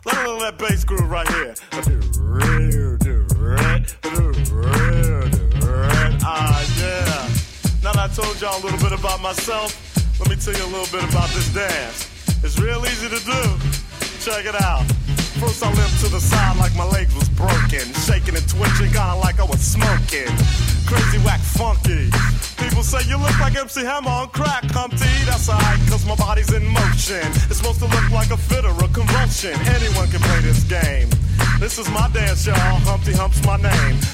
Let that bass groove right here. Ah, yeah. Now that I told y'all a little bit about myself, let me tell you a little bit about this dance. It's real easy to do. Check it out. First I limped to the side like my leg was broken, shaking and twitching, kinda like I was smoking. Crazy, whack, funky. People say you look like MC Hammer on crack, Humpty. That's alright, cause my body's in motion. It's supposed to look like a fit or a convulsion. Anyone can play this game. This is my dance, y'all. Humpty Hump's my name.